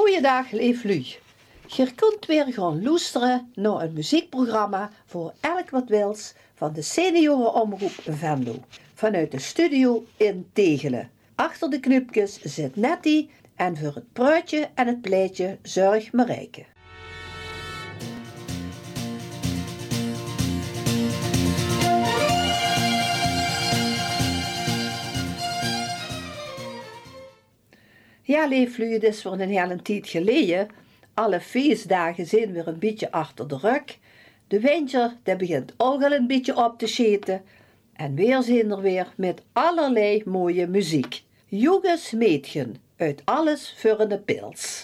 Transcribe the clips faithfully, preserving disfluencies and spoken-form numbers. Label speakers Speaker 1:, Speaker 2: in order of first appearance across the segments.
Speaker 1: Goeiedag, leef lu. Je kunt weer gaan luisteren naar een muziekprogramma voor elk wat wils van de seniorenomroep Venlo. Vanuit de studio in Tegelen. Achter de knupjes zit Nettie en voor het pruitje en het pleitje zorg Marijke. Ja, leeflu, het is voor een hele tijd geleden. Alle feestdagen zijn weer een beetje achter de rug. De winter, dat begint ook al een beetje op te scheten. En weer zijn er weer met allerlei mooie muziek. Jongens, meidjen, uit alles voor de pils.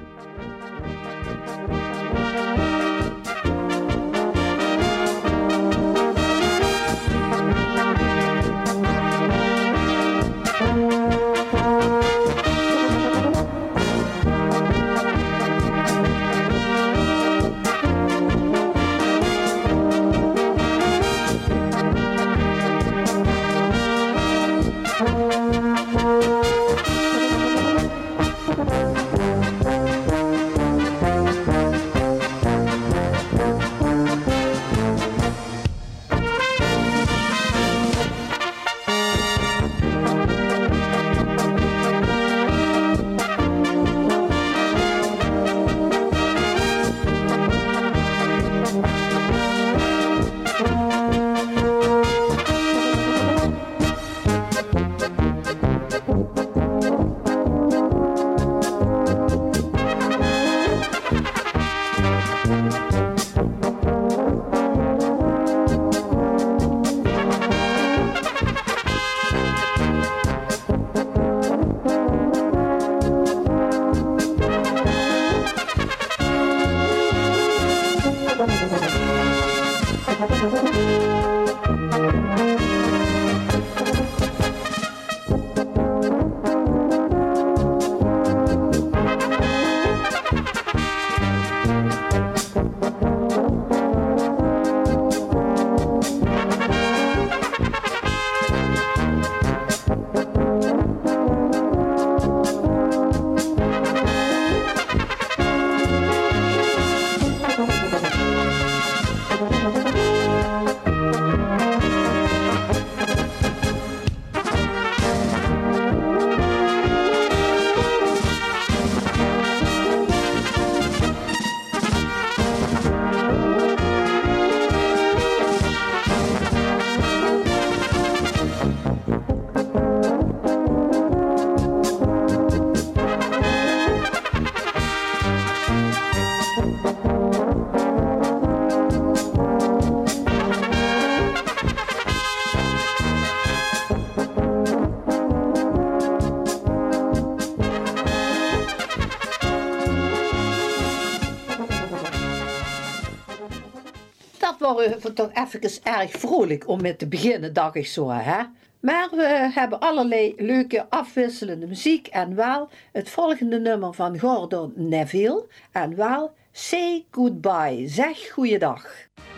Speaker 1: We toch even erg vrolijk om mee te beginnen, dacht ik zo, hè. Maar we hebben allerlei leuke afwisselende muziek en wel het volgende nummer van Gordon Neville en wel Say Goodbye, zeg goeiedag.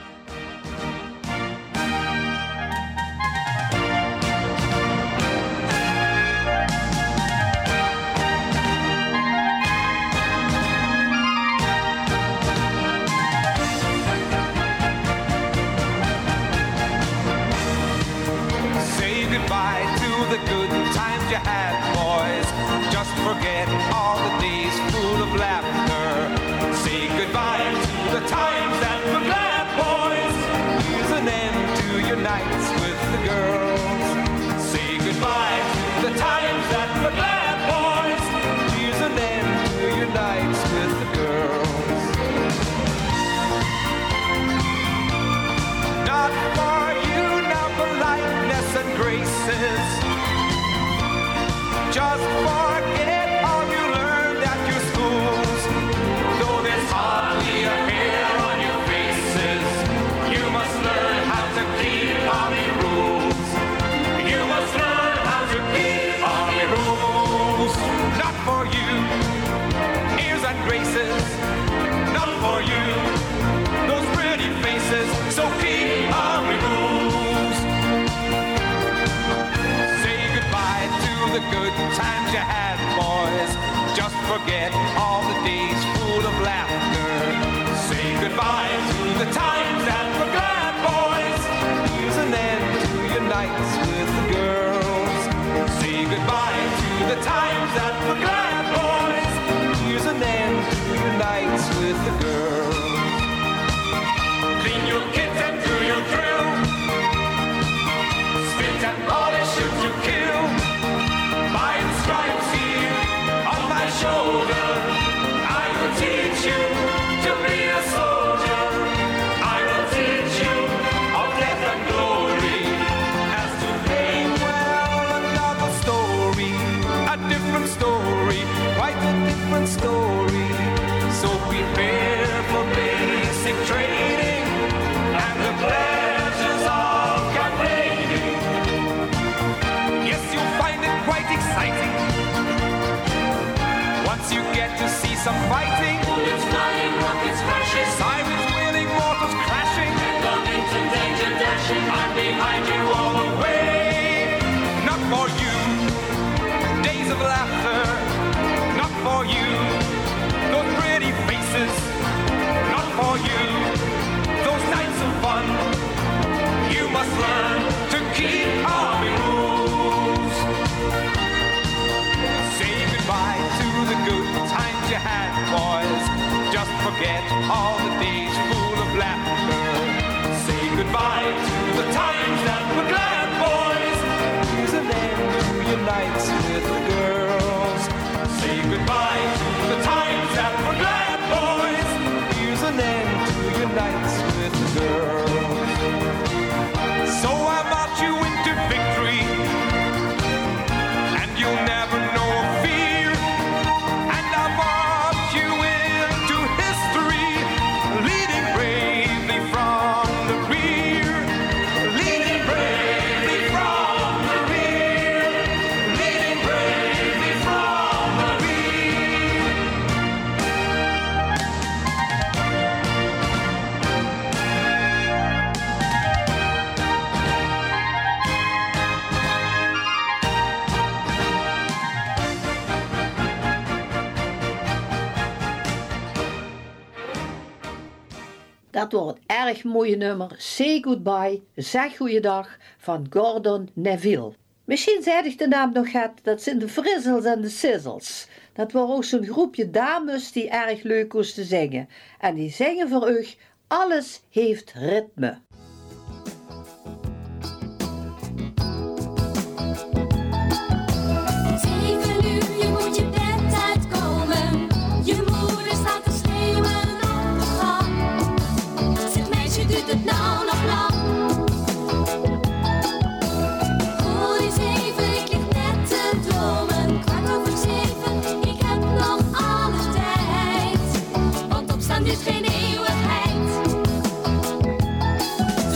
Speaker 2: Goodbye to the good times you had, boys. Just forget all the days full of laughter. Say goodbye to the times that were glad, boys. forget all the days full of laughter. Say goodbye to the times that were glad, boys. Here's an end to your nights with the girls. Say goodbye to the times that were glad, boys. Here's an end to your nights with the girls. Clean your kids and do your drill. Spit and polish, shoot to kill. By the stripes here on my shoulder, I will teach you to be a soldier. I will teach you of death and glory. As to playing well, another story, a different story, quite a different story. So prepare for basic training and the pleasures of campaigning. Yes, you'll find it quite exciting once you get to see some fighting.
Speaker 3: Bullets flying, rockets crashing,
Speaker 2: Sirens wailing, mortars crashing.
Speaker 3: coming to danger dashing.
Speaker 2: I'm behind you all the way. Not for you, days of laughter. Not for you, those pretty faces. Not for you, those nights of fun. You must learn to keep army rules. Say goodbye to the good times you had, boys. Just forget all the days full of laughter. Say goodbye to the times that were glad, boys. Here's an end to your nights with the girls. Say goodbye to the times that were glad, boys. Here's an end to your nights with the girls. So I march you into victory, and you'll never know fear. And I march you into history, leading bravely from the rear. Leading bravely from the rear. Leading bravely from the rear.
Speaker 1: Dat wordt een erg mooie nummer. Say Goodbye, zeg goeiedag van Gordon Neville. Misschien zei ik de naam nog het, dat zijn de Frizzles en de Sizzles. Dat was ook zo'n groepje dames die erg leuk moesten zingen. En die zingen voor u, alles heeft ritme.
Speaker 4: Zeven uur, je moet je bed uitkomen. Je moeder staat te schreeuwen op de gang. Zeg meisje, duurt het nou nog lang? Hoor eens even, ik lig net te dromen. Kwart over zeven, ik heb nog alle tijd. Want opstaan duurt geen eeuwigheid.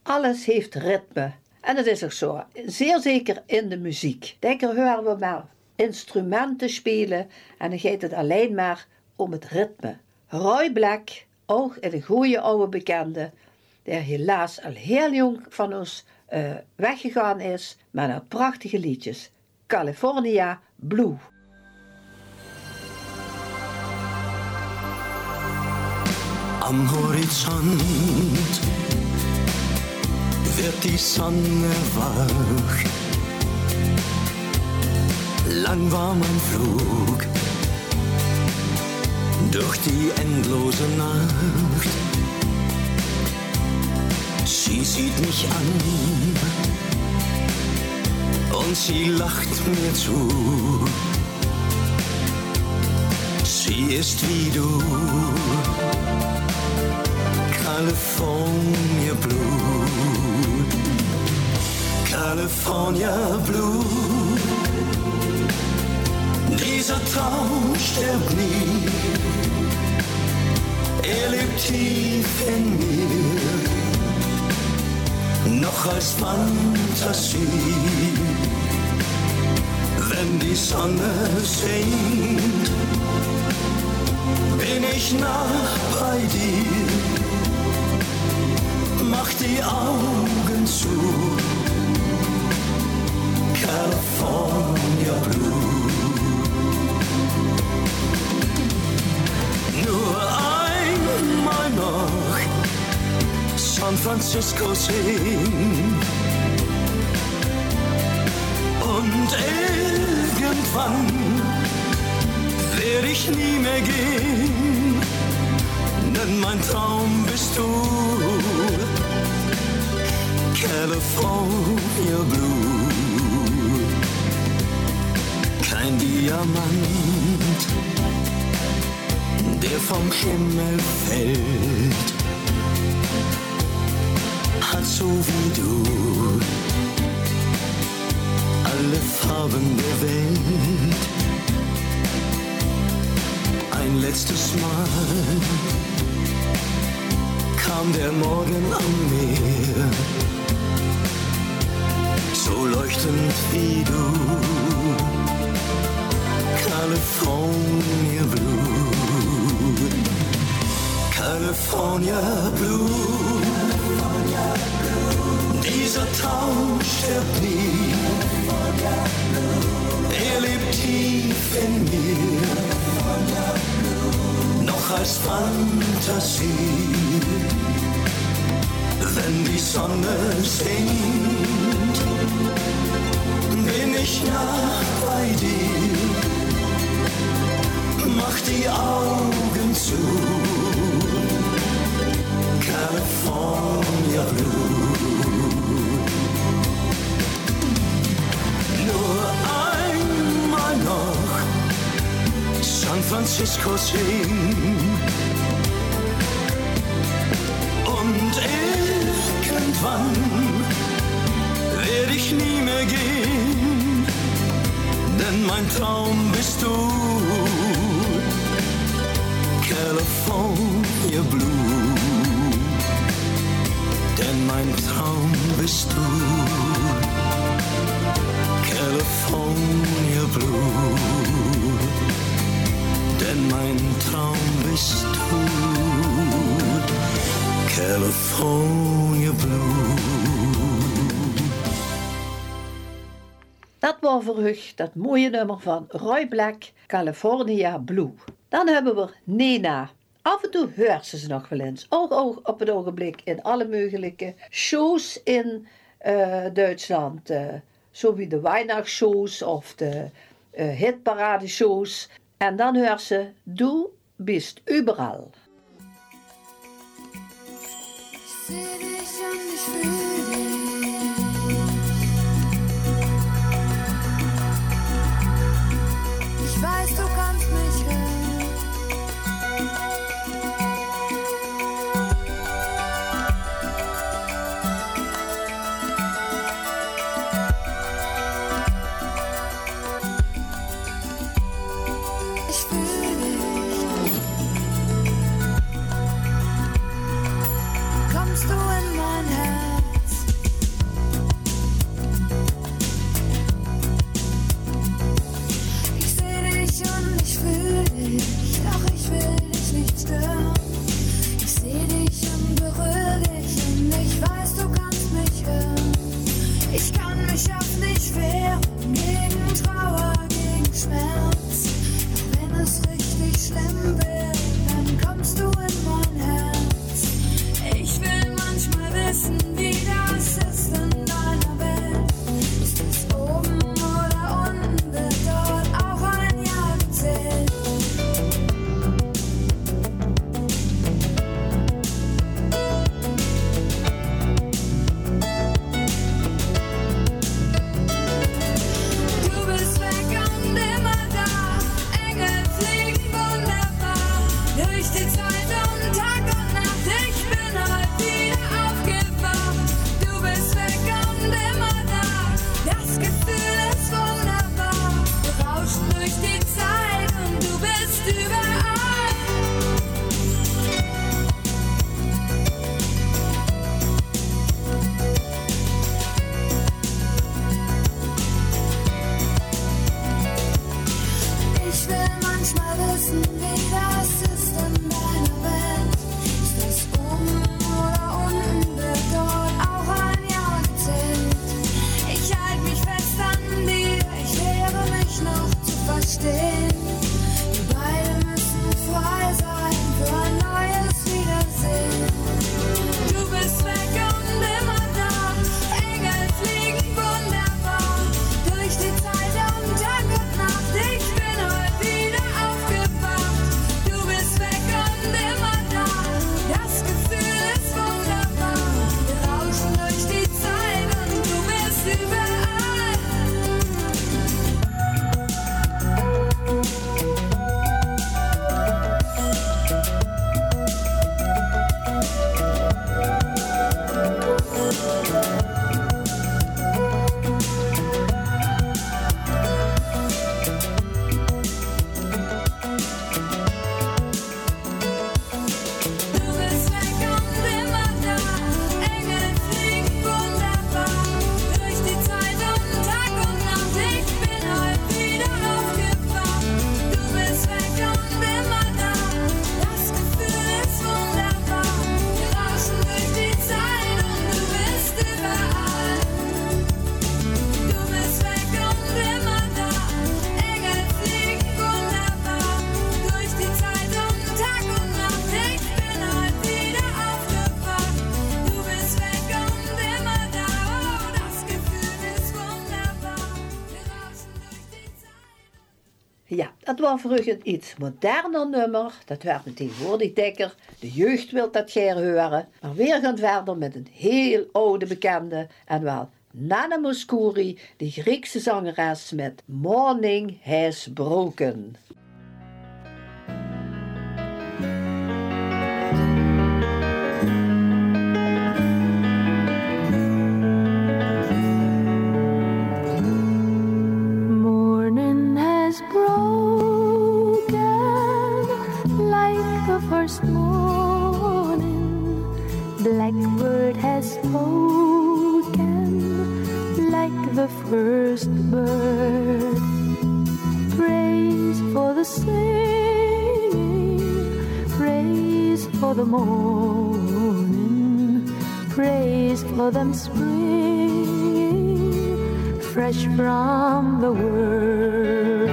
Speaker 1: Alles heeft ritme. En dat is ook zo. Zeer zeker in de muziek. Denk er horen we maar instrumenten spelen en dan gaat het alleen maar om het ritme. Roy Black, ook een goede oude bekende, die helaas al heel jong van ons uh, weggegaan is, maar naar prachtige liedjes. California Blue.
Speaker 5: Am Horizont wird die Sonne wach. Lang war mein Flug durch die endlose Nacht. Sie sieht mich an und sie lacht mir zu. Sie ist wie du, California Blue, California Blue. Dieser Traum stirbt nie, er lebt tief in mir, noch als Fantasie. Wenn die Sonne singt, bin ich nah bei dir. Mach die Augen zu, California Blue. Nur einmal noch San Francisco sehen und irgendwann werde ich nie mehr gehen, denn mein Traum bist du, California Blue. Kein Diamant, der vom Himmel fällt, hat so wie du alle Farben der Welt. Ein letztes Mal kam der Morgen am Meer, so leuchtend wie du, California Blue, California Blue. Dieser Traum stirbt nie, er lebt tief in mir, noch als Fantasie. Wenn die Sonne singt, bin ich nah bei dir. Mach die Augen zu, California Blue. Nur einmal noch San Francisco sehen und irgendwann werde ich nie mehr gehen, denn mein Traum bist du, California Blue. Denn mein Traum bist du, California Blue. Denn mein Traum bist du, California Blue.
Speaker 1: Dat was voor u dat mooie nummer van Roy Black, California Blue. Dan hebben we Nena. Af en toe hoort ze ze nog wel eens. Ook, ook op het ogenblik in alle mogelijke shows in uh, Duitsland. Uh, zo wie de Weihnachtsshows of de uh, hitparadeshows. En dan hoort ze, du bist überall.
Speaker 4: Ich seh dich und ich fühl dich. Ich weiß, du kannst mich hören. Ich fühl dich. Kommst du in mein Herz?
Speaker 1: Ja, dat was vroeger een iets moderner nummer. Dat werd me tegenwoordig dikker. De jeugd wil dat geen horen. Maar weer gaan verder met een heel oude bekende. En wel Nana Mouskouri, de Griekse zangeres met Morning Has Broken.
Speaker 6: Blackbird has spoken like the first bird. Praise for the singing, praise for the morning, praise for them springing fresh from the world.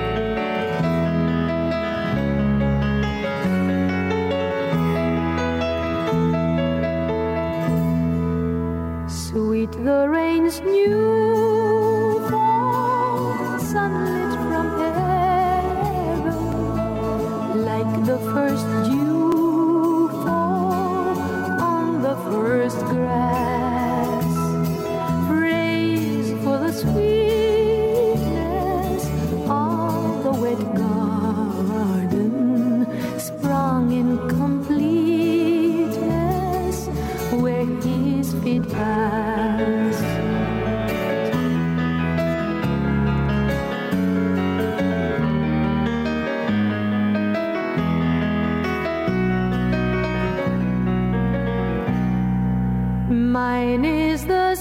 Speaker 6: Sweet the rain's new fall, sunlit from heaven, like the first dew fall on the first grass. Praise for the sweetness of the wet garden, sprung in completeness where his feet pass. Mine is the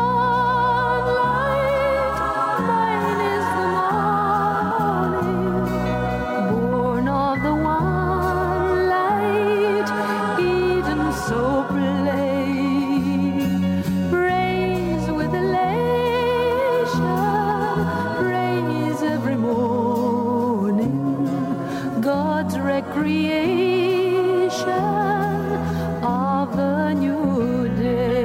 Speaker 6: sunlight, mine is the morning, born of the one light, Eden so plain. Praise with elation, praise every morning, God's recreation of the new day.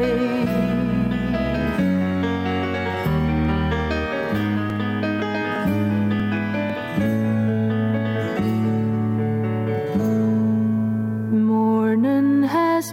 Speaker 6: Morning has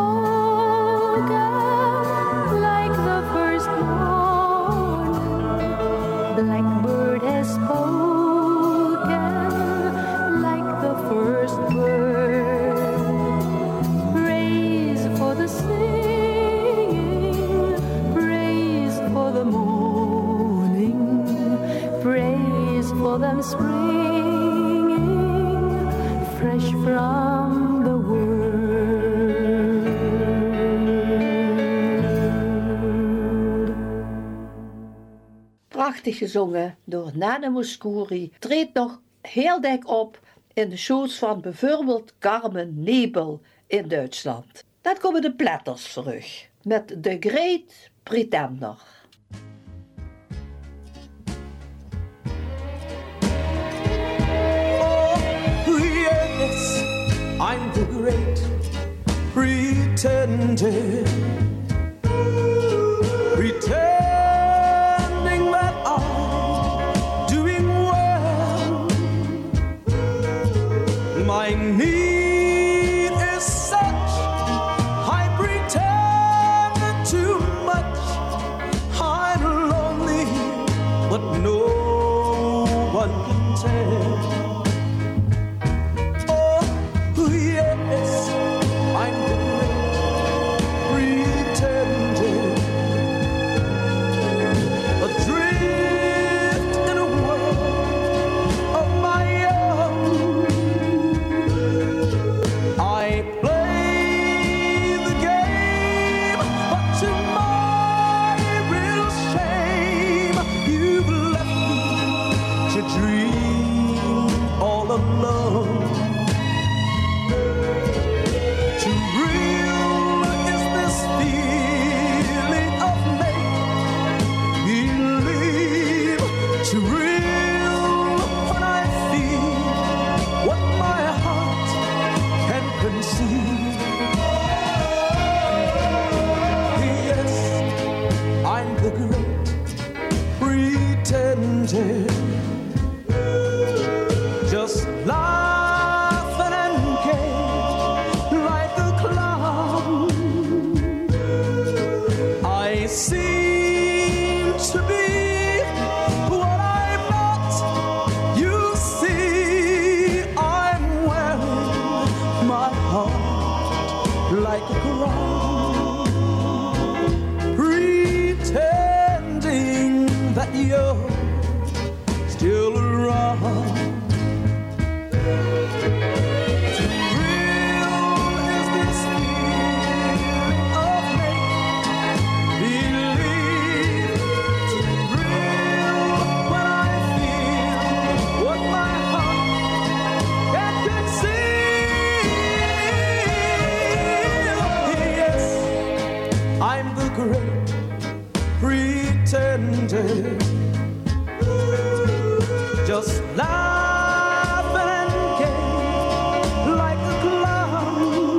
Speaker 6: broken like the first morning. Blackbird has spoken like the first bird. Praise for the singing, praise for the morning, praise for them springing fresh from the world.
Speaker 1: Prachtig gezongen door Nana Mouskouri. Treedt nog heel dik op in de shows van bijvoorbeeld Carmen Nebel in Duitsland. Dan komen de Platters terug met The Great Pretender.
Speaker 5: Oh, yes, I'm the great pretender. Pretending that I'm doing well. My need is such, I pretend too much. I'm lonely, but no one can tell. Oh, yes, I'm the great to be what I'm not. You see, I'm wearing my heart like a crown, pretending that you're still around. Just laugh and gay like a clown.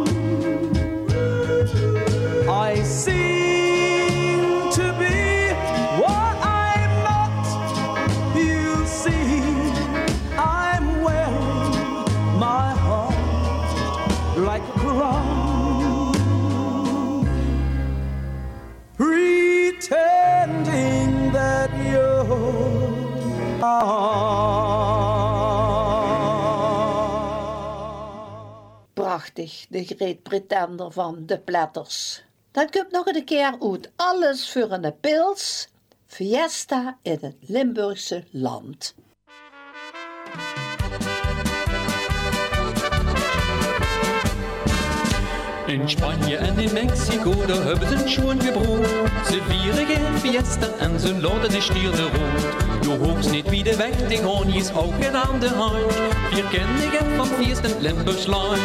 Speaker 5: I seem to be what I'm not. You see, I'm wearing my heart like a crown, pretending that you're
Speaker 1: prachtig, de Great Pretender van de Platters. Dan komt nog een keer uit Alles voor een pils, Fiesta in het Limburgse land.
Speaker 7: In Spanje en in Mexico, daar hebben ze schon gebroed. Ze vieren geen Fiesta en ze laden de stieren rood. Je hoogst niet wie de weg, de honjes ook in aan de hand. Vier kennigen van Fiesta in het Limburgsland.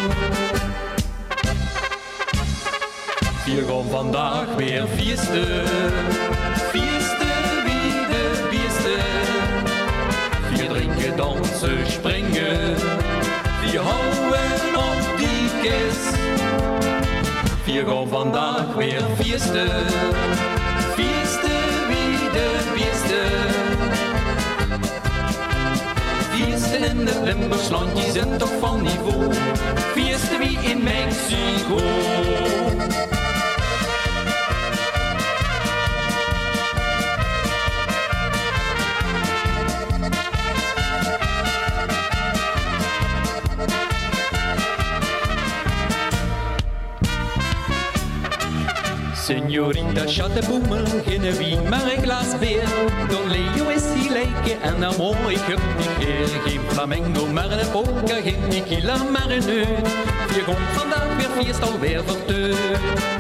Speaker 7: Vier gaan vandaag weer feesten. Feesten wie de beste. Vier drinken, dansen, springen. Vier houden op die kist. Vier gaan vandaag weer feesten. Feesten wie de beste. Feesten in het Limburgsland, die zijn toch van niveau. Feesten wie in Mexico. Signorita, schat de boemen, geen wien, maar een glas bier. Don Leo is die lijken en dan mooi ik heb die keer. Geen flamengo, maar een polka, geen tequila, maar een neut. Je komt vandaag weer feest alweer verteut.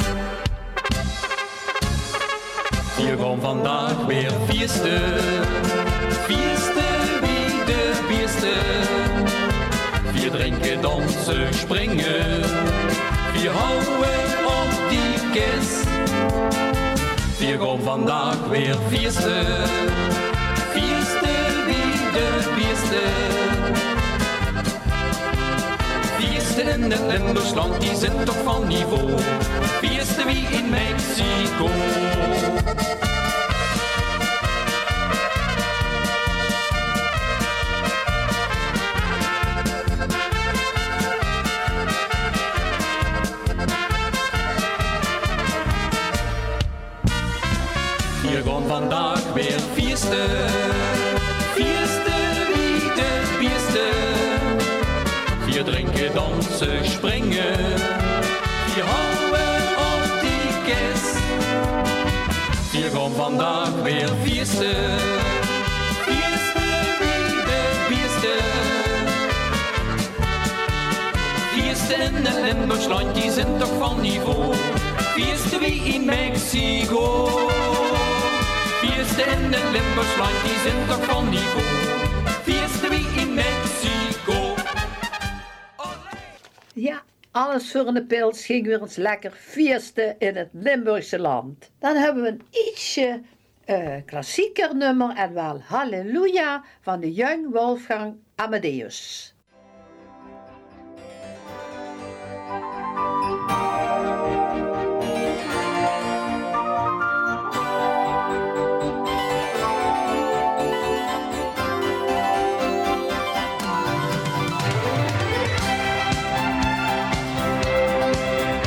Speaker 7: Je komt vandaag weer feesten. Feesten wie de beste. Vier drinken, dansen, springen. Vier houden op die kist. Vier gaan vandaag weer feesten. Feesten wie de beste. Feesten in het Limburgsland, die zijn toch van niveau. Feesten wie in Mexico. We gaan vandaag weer feesten. Feesten wie de beste. Vier drinken, dansen, springen. Vier houden op die kist. Vier gaan vandaag weer feesten. Feesten wie de beste. Feesten in het Limburgsland, die zijn toch van niveau. Feesten wie in Mexico. Feesten in het Limburgsland, die zijn toch van niveau. Feesten wie in Mexico.
Speaker 1: Ja, alles voor een pils ging weer eens lekker feesten in het Limburgse land. Dan hebben we een ietsje uh, klassieker nummer en wel Halleluja van de Young Wolfgang Amadeus.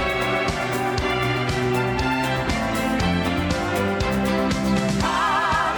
Speaker 4: Hallelujah.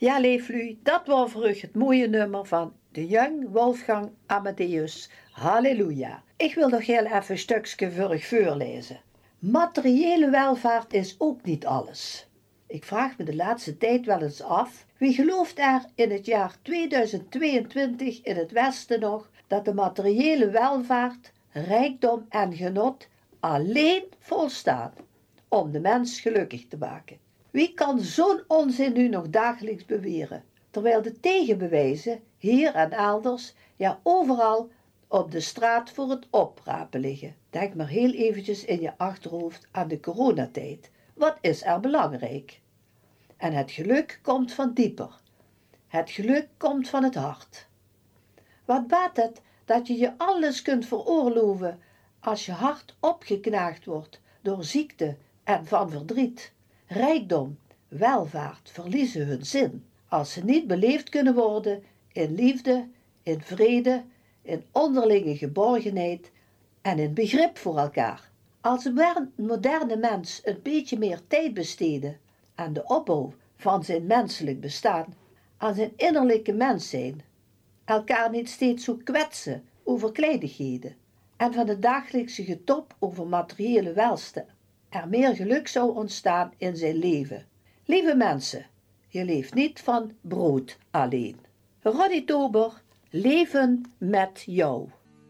Speaker 1: Ja, Leeflu, dat was voor u het mooie nummer van de Young Wolfgang Amadeus. Halleluja. Ik wil nog heel even een stukje voor u voorlezen. Materiële welvaart is ook niet alles. Ik vraag me de laatste tijd wel eens af, wie gelooft er in het jaar tweeduizend tweeëntwintig in het Westen nog dat de materiële welvaart, rijkdom en genot alleen volstaan om de mens gelukkig te maken? Wie kan zo'n onzin nu nog dagelijks beweren, terwijl de tegenbewijzen hier en elders, ja overal, op de straat voor het oprapen liggen? Denk maar heel eventjes in je achterhoofd aan de coronatijd. Wat is er belangrijk? En het geluk komt van dieper. Het geluk komt van het hart. Wat baat het dat je je alles kunt veroorloven als je hart opgeknaagd wordt door ziekte en van verdriet? Rijkdom, welvaart verliezen hun zin als ze niet beleefd kunnen worden in liefde, in vrede, in onderlinge geborgenheid en in begrip voor elkaar. Als een moderne mens een beetje meer tijd besteedde aan de opbouw van zijn menselijk bestaan, aan zijn innerlijke mens zijn, elkaar niet steeds zo kwetsen over kleinigheden en van het dagelijkse getop over materiële welstand, er meer geluk zou ontstaan in zijn leven. Lieve mensen, je leeft niet van brood alleen. Ronnie Tober, leven met jou.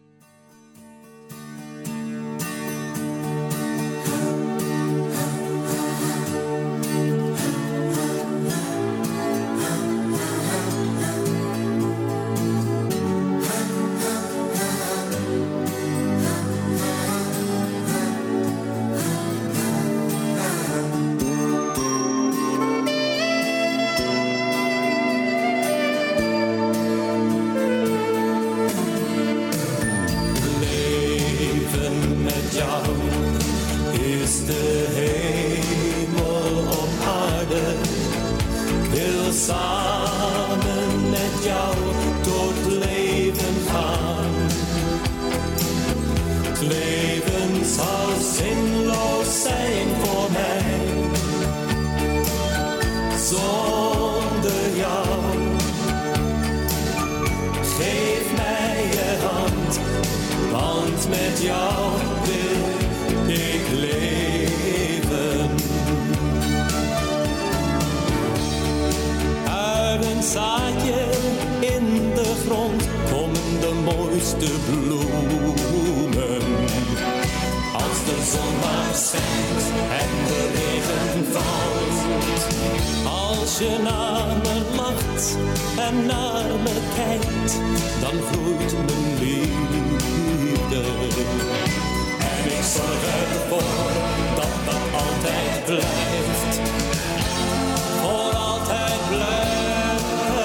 Speaker 5: Als je naar me lacht en naar me kijkt, dan groeit mijn liefde. En ik zorg ervoor dat dat altijd blijft, voor altijd blijft.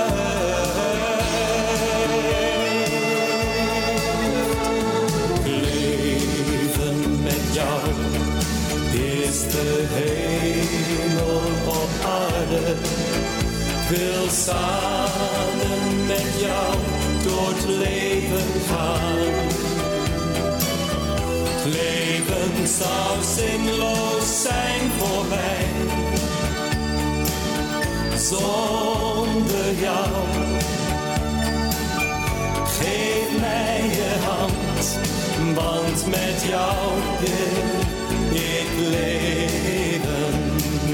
Speaker 5: Leven met jou is de hemel op aarde. Ik wil samen met jou door het leven gaan. Het leven zou zinloos zijn voor mij zonder jou. Geef mij je hand, want met jou wil ik leven.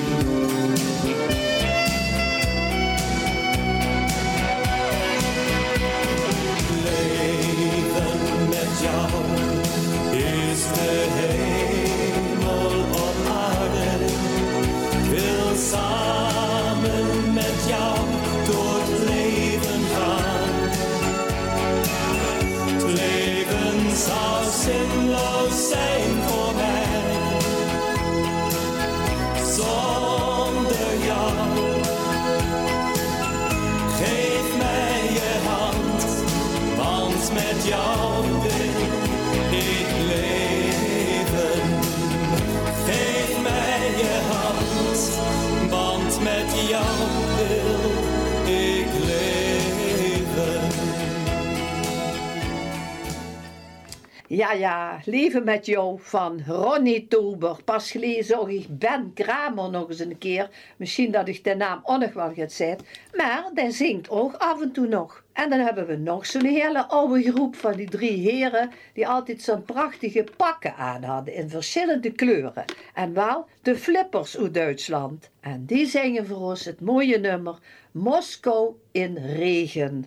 Speaker 5: Leven met jou is de hemel op aarde. Ik wil samen met jou door het leven gaan. Het leven zou zinloos zijn voor mij
Speaker 1: Ja, ja, Leven met jou van Ronnie Tober. Pas geleden zag ik Ben Kramer nog eens een keer. Misschien dat ik de naam ook nog wel ga zeggen. Maar die zingt ook af en toe nog. En dan hebben we nog zo'n hele oude groep van die drie heren die altijd zo'n prachtige pakken aan hadden in verschillende kleuren. En wel de Flippers uit Duitsland. En die zingen voor ons het mooie nummer Moskou in regen.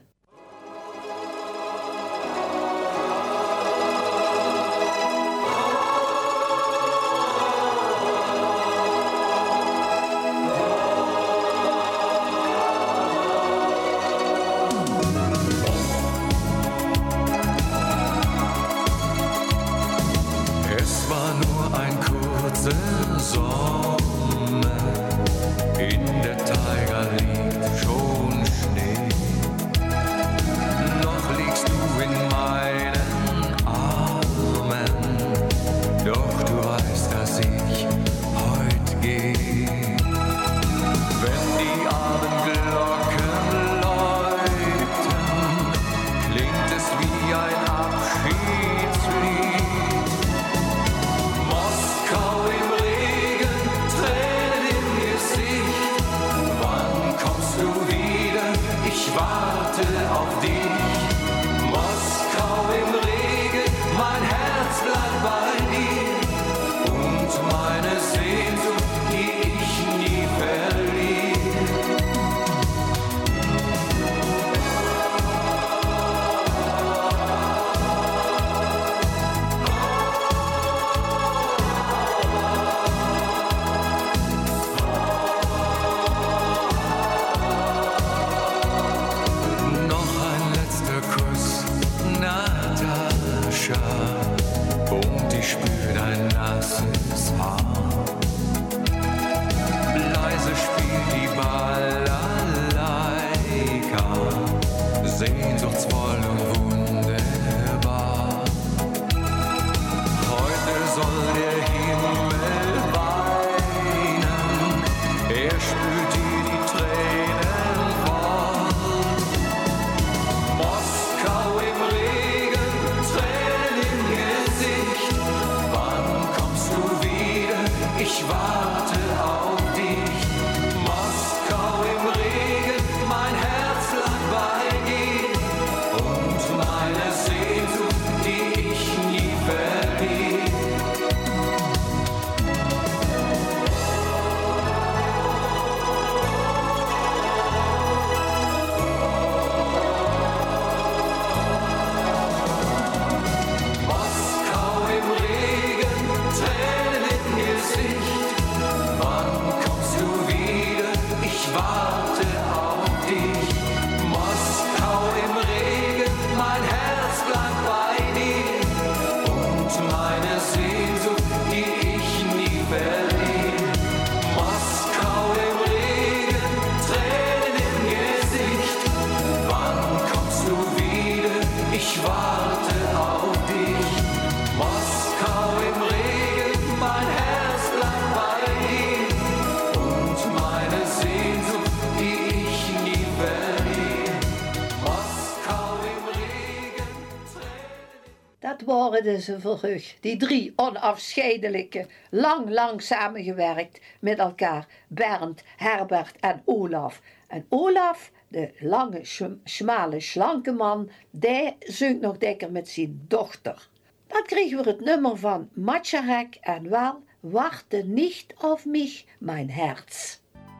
Speaker 1: Worden ze verheugd. Die drie onafscheidelijke, lang, lang samengewerkt met elkaar. Bernd, Herbert en Olaf. En Olaf, de lange, smale, slanke man, die zingt nog dikker met zijn dochter. Dan kregen we het nummer van Matscharek en wel Warte nicht auf mich, mein Herz.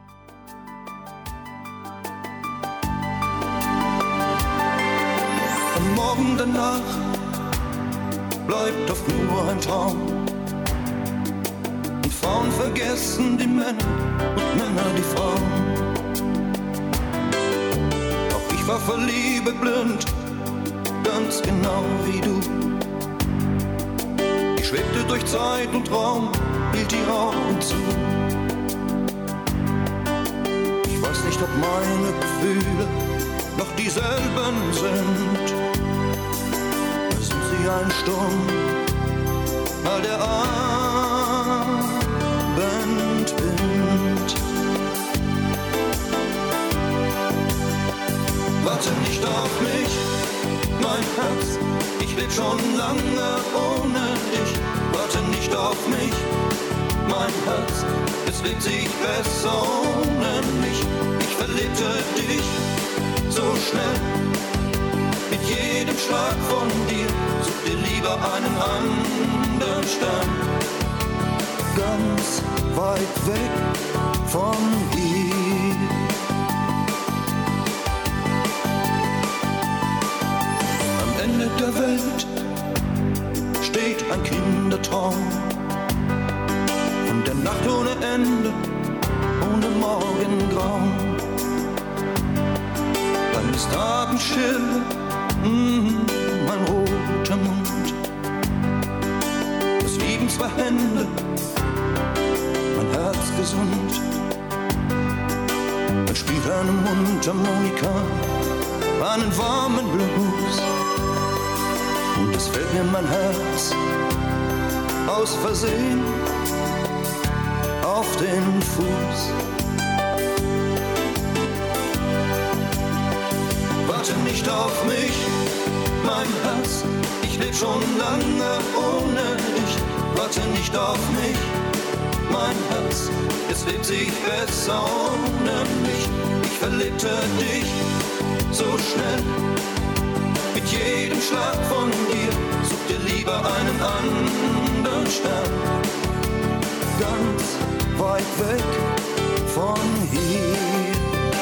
Speaker 8: Am Morgen danach bleibt oft nur ein Traum. Und Frauen vergessen die Männer und Männer die Frauen. Auch ich war vor Liebe blind, ganz genau wie du. Ich schwebte durch Zeit und Raum, hielt die Augen zu. Ich weiß nicht, ob meine Gefühle noch dieselben sind. Ein Sturm, all der Abendwind. Warte nicht auf mich, mein Herz, ich leb schon lange ohne dich. Warte nicht auf mich, mein Herz, es lebt sich besser ohne mich. Ich verliebte dich so schnell, mit jedem Schlag von dir, such dir lieber einen anderen Stern. Ganz weit weg von hier. Am Ende der Welt steht ein Kindertraum von der Nacht ohne Ende, ohne Morgengrauen. Dann ist Abendstille, mm, mein roter Mund, es lieben zwei Hände, mein Herz gesund. Dann spielt eine Mundharmonika einen warmen Blues und es fällt mir mein Herz aus Versehen auf den Fuß. Warte nicht auf mich, mein Herz, ich leb schon lange ohne dich. Warte nicht auf mich, mein Herz, es lebt sich besser ohne mich. Ich verliebte dich so schnell, mit jedem Schlag von dir, such dir lieber einen anderen Stern. Ganz weit weg von hier.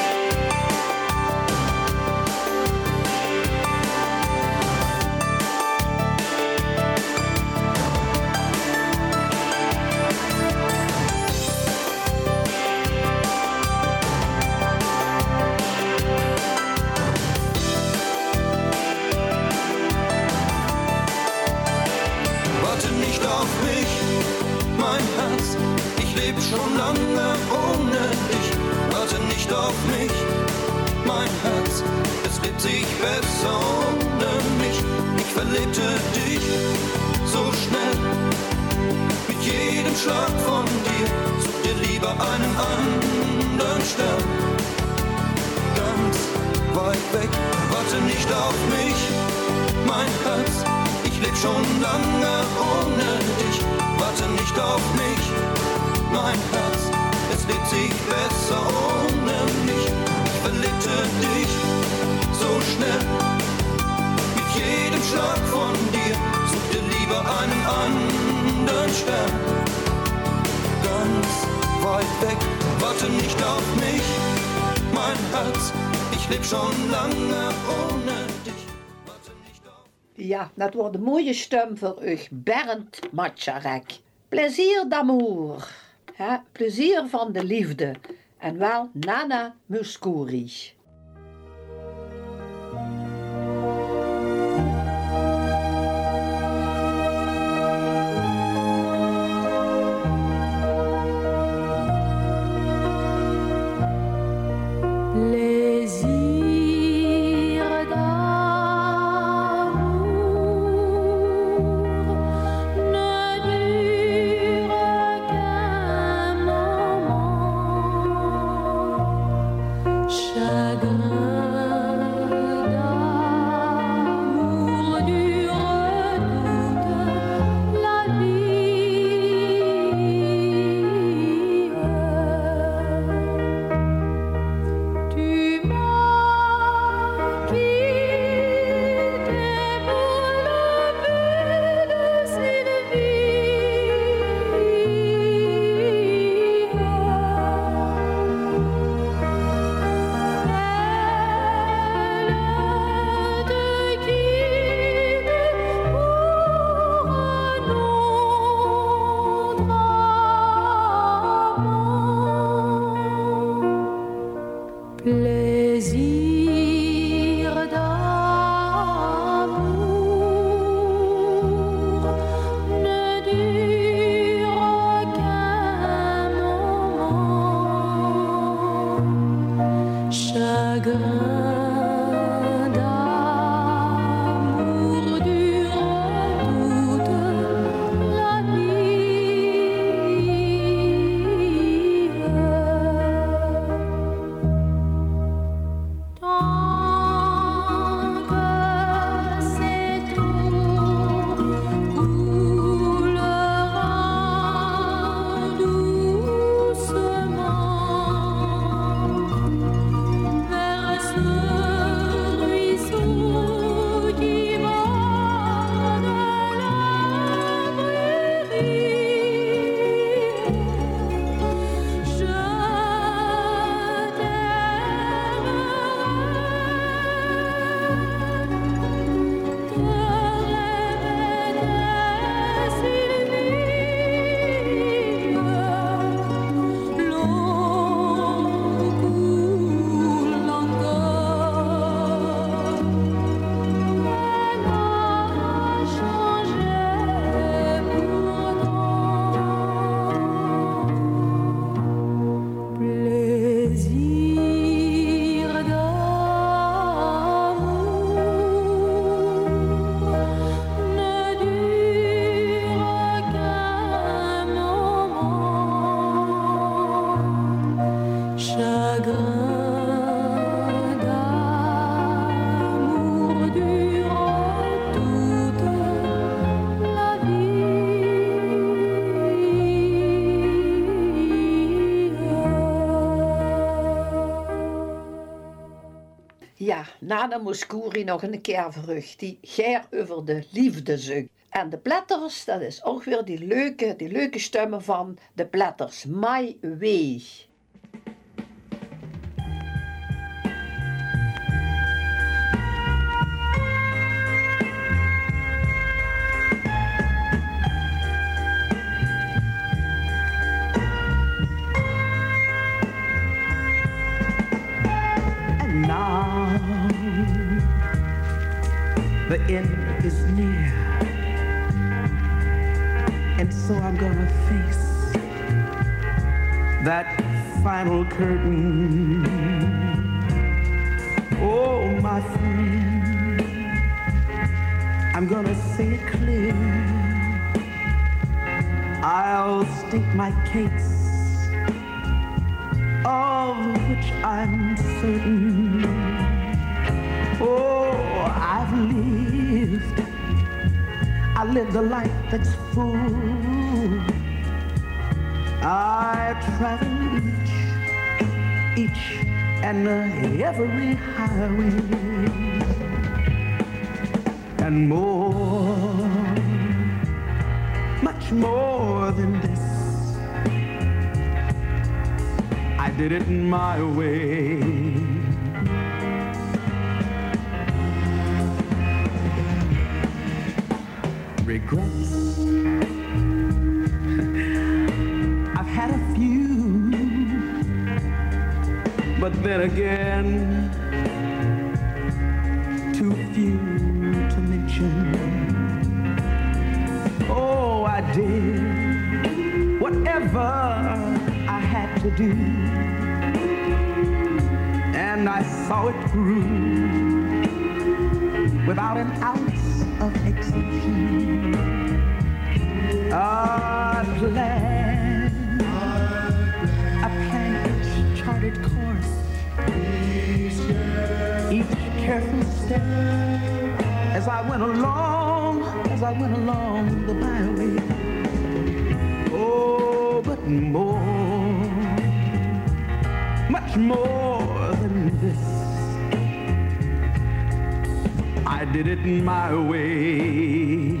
Speaker 8: Schon lange ohne dich, warte nicht auf mich, mein Herz, es lebt sich besser ohne mich. Ich verliebte dich so schnell, mit jedem Schlag von dir, such dir lieber einen anderen Stern. Ganz weit weg, warte nicht auf mich, mein Herz, ich leb schon lange ohne dich, warte nicht auf mich, mein Herz, es lebt sich besser ohne mich. Ich verliebte dich so schnell, mit jedem Schlag von dir, such dir lieber einen anderen Stern. Ganz weit weg, warte nicht auf mich, mein Herz, ich leb schon lange ohne dich. Warte nicht auf mich.
Speaker 1: Ja, dat wordt een mooie stem voor u, Bernd Matscharek. Plezier d'amour. He, plezier van de liefde. En wel Nana Mouskouri. Ja, Nana Mouskouri nog een keer verrucht, die Ger over de liefde zong. En de Platters, dat is ook weer die leuke, die leuke stemmen van de Platters. My Way.
Speaker 9: And now the end is near. And so I'm gonna face that final curtain. Oh, my friend, I'm gonna say it clear. I'll state my case, of which I'm certain. Oh, I've lived I lived a life that's full. I traveled each, each and every highway, and more, much more than this. I did it my way. Regrets, I've had a few, but then again, too few to mention. Oh, I did whatever I had to do, and I saw it through without an ounce of exception. I planned, I planned each charted course, each careful step as I went along, as I went along the byway. Oh, but more, much more than this, I did it my way.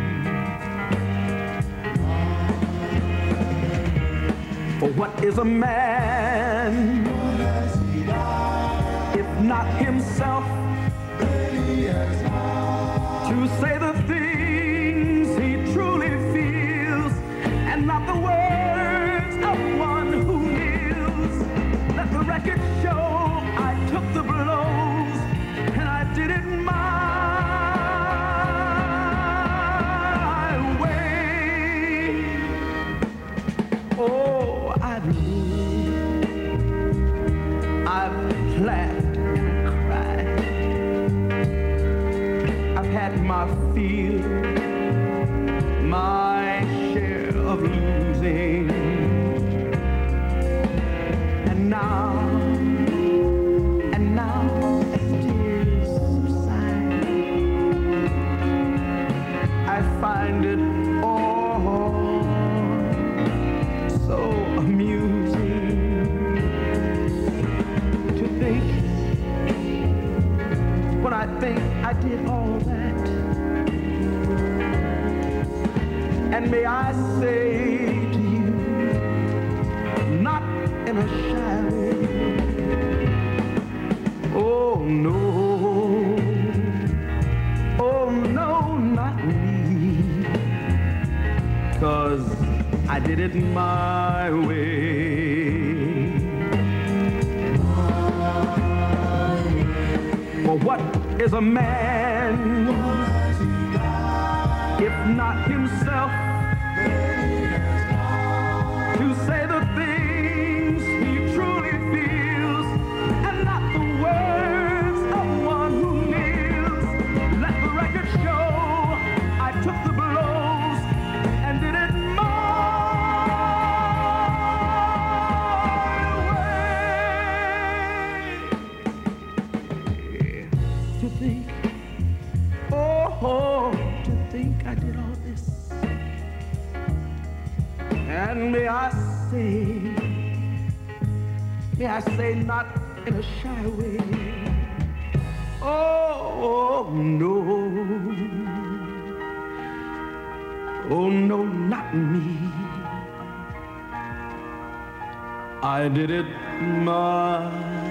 Speaker 9: For what is a man if not himself? To say the things he truly feels and not the words of one who kneels. Let the record show I took the blows and I did it my way. Oh, I've lived, I've laughed and cried, I've had my fill, my share of losing, and now, and now as tears subside, I find it all so amusing to think, when I think I did all that, and may I say to you, not in a shy way, oh no, oh no, not me, 'cause I did it my way. For what is a man if not himself? To say the things he truly feels and not the words of one who kneels. Let the record show I took the blows and did it my way. To think, oh, oh, to think I did all this. And may I say, may I say not in a shy way, Oh no, oh no, not me. I did it my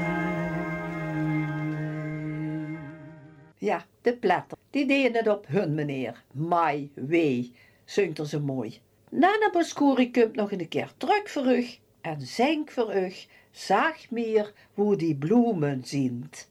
Speaker 9: way.
Speaker 1: Ja, de Platter, die deden het op hun manier. My way, zingt er zo mooi. Nana Boskoeri komt nog een keer terug voor u en zingt voor u, zag meer hoe die bloemen zient.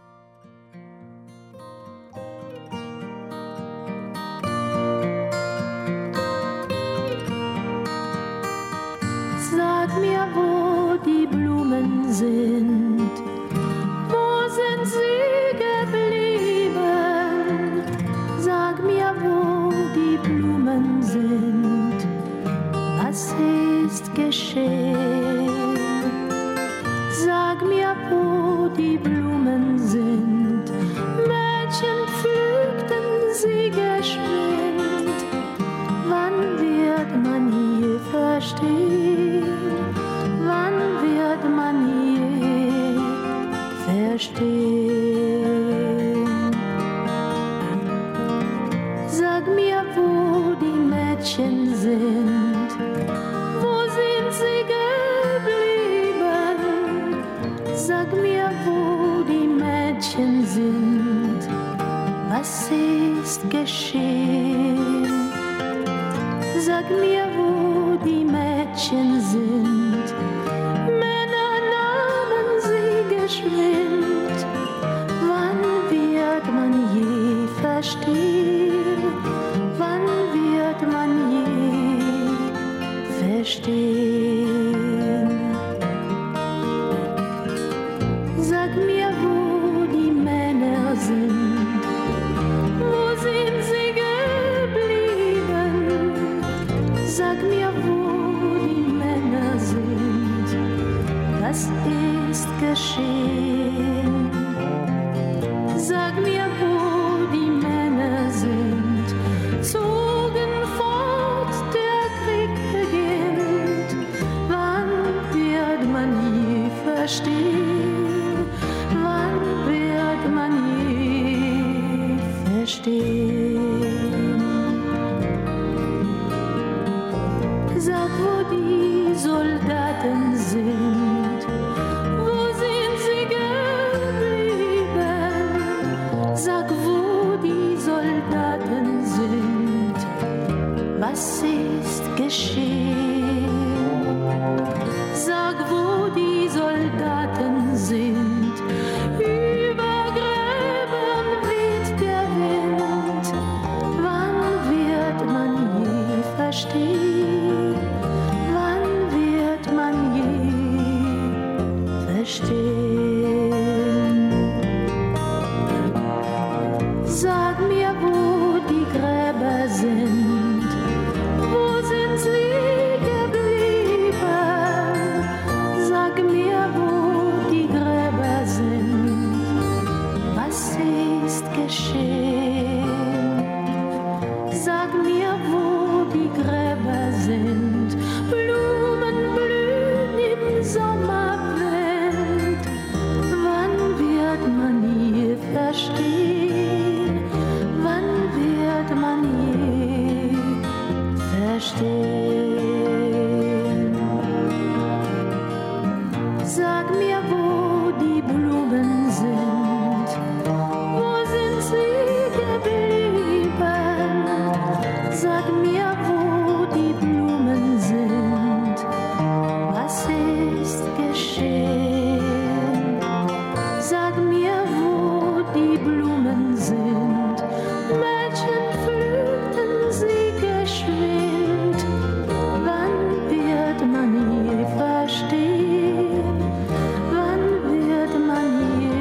Speaker 6: Sag mir, wo die Blumen sind, wo sind sie geblieben? Sag mir, wo die Blumen sind, was ist geschehen? Sag mir, wo die Blumen sind, Mädchen pflückten sie geschwind. Wann wird man je verstehen? Wann wird man je verstehen? Sag mir, wo die Mädchen sind, wo sind sie geblieben? Sag mir, wo die Mädchen sind, was ist geschehen? Sag mir, wo die Mädchen sind, Männer nahmen sie geschwind. Wann wird man je verstehen? Wann wird man je verstehen? Sag mir, wo die Männer sind, wo sind sie geblieben? Sag mir, wo die Männer sind, was ist geschehen? Sag mir, wo die Männer sind, zogen fort, der Krieg beginnt. Wann wird man je verstehen? Wann wird man je verstehen? Sag, wo die Soldaten sind, wo sind sie geblieben? Sag, wo die Soldaten sind, was ist geschehen? Sag, wo die Soldaten sind, über Gräben weht der Wind. Wann wird man je verstehen? Wann wird man je verstehen? Sag mir, wo die Gräber sind, wo sind sie geblieben? Sag mir, wo die Gräber sind, was ist geschehen? Sag mir, wo die Gräber sind, Blumen blühen im Sommerwind. Wann wird man je verstehen? Wann wird man je verstehen? Sag mir, wo die Blumen sind, wo sind sie geblieben? Sag mir, wo die Blumen sind, was ist geschehen? Sag mir, wo die Blumen sind, Mädchen pflückten sie geschwind. Wann wird man je verstehen? Wann wird man je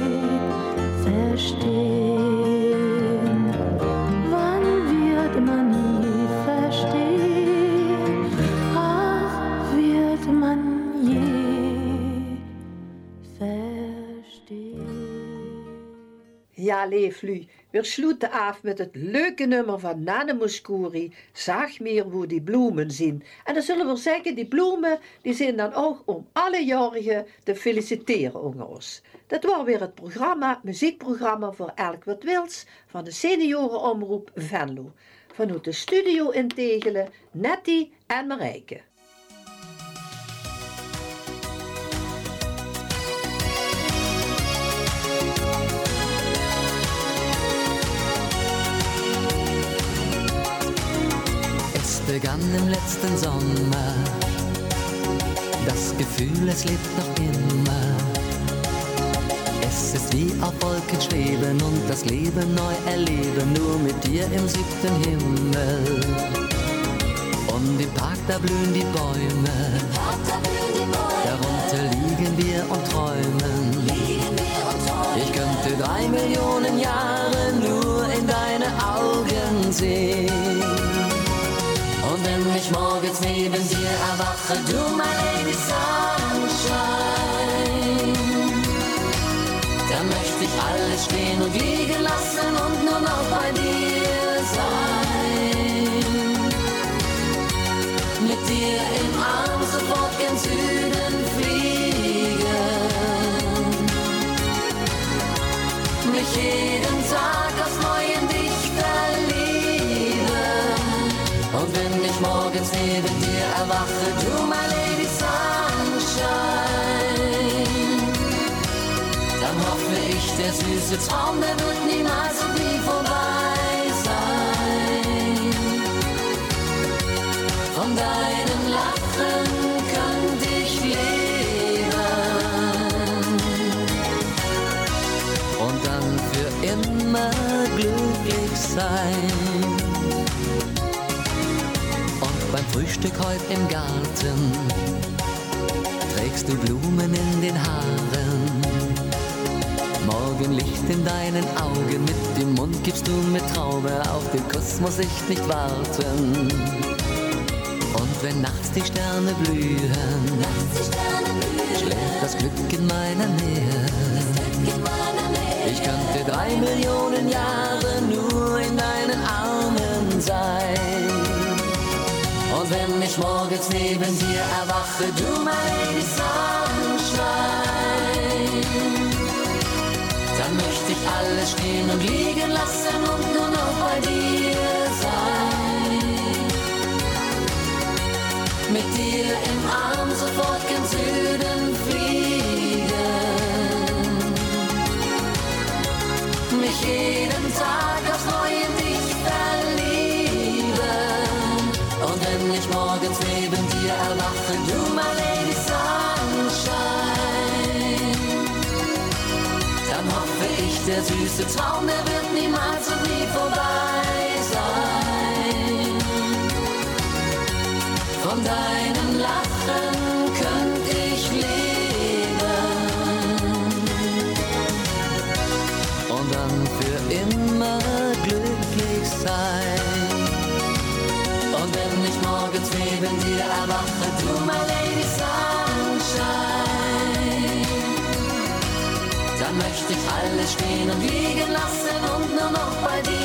Speaker 6: verstehen? Wann wird man je verstehen? Ach, wird man je verstehen?
Speaker 1: Ja, Leeflu, wir sluiten af met het leuke nummer van Nane Mouskouri, Zeg meer wo die bloemen zijn. En dan zullen we zeggen, die bloemen die zijn dan ook om alle jarigen te feliciteren onder ons. Dat was weer het programma, muziekprogramma voor elk wat wils van de seniorenomroep Venlo. Vanuit de studio in Tegelen, Nettie en Marijke.
Speaker 10: Begann im letzten Sommer, das Gefühl, es lebt noch immer. Es ist wie auf Wolken schweben und das Leben neu erleben, nur mit dir im siebten Himmel. Und im Park, da blühen die Bäume, darunter liegen wir und träumen. Ich könnte drei Millionen Jahre nur in deine Augen sehen. Und wenn ich morgens neben dir erwache, du my Lady Sunshine, dann möchte ich alles stehen und liegen lassen und nur noch bei dir sein. Mit dir im Arm sofort gen Süden fliegen, mich jeden Tag aufs Neue in dich verlieben. Und wenn ich morgens neben dir erwache, du my Lady Sunshine, dann hoffe ich, der süße Traum, der wird niemals und nie vorbei sein. Von deinem Lachen könnte ich leben und dann für immer glücklich sein. Beim Frühstück heut im Garten trägst du Blumen in den Haaren. Morgenlicht in deinen Augen, mit dem Mund gibst du mir Traube, auf den Kuss muss ich nicht warten. Und wenn nachts die Sterne blühen, schläft das Glück in meiner Nähe. Ich könnte drei Millionen Jahre nur in deinen Armen sein. Und wenn ich morgens neben dir erwache, du my Lady Sunshine, dann möchte ich alles stehen und liegen lassen und nur noch bei dir sein. Mit dir im Arm sofort gen Süden fliegen, mich jeden Tag aufs Neue in dich verlieben. Und wenn ich morgens neben dir erwache, du my Lady Sunshine, dann hoffe ich, der süße Traum, der wird niemals und nie vorbei sein. Von deinem Lachen könnte ich leben und dann für immer glücklich sein. Und wenn ich morgens neben dir erwache, du my Lady Sunshine, dann möchte ich alles stehen und liegen lassen und nur noch bei dir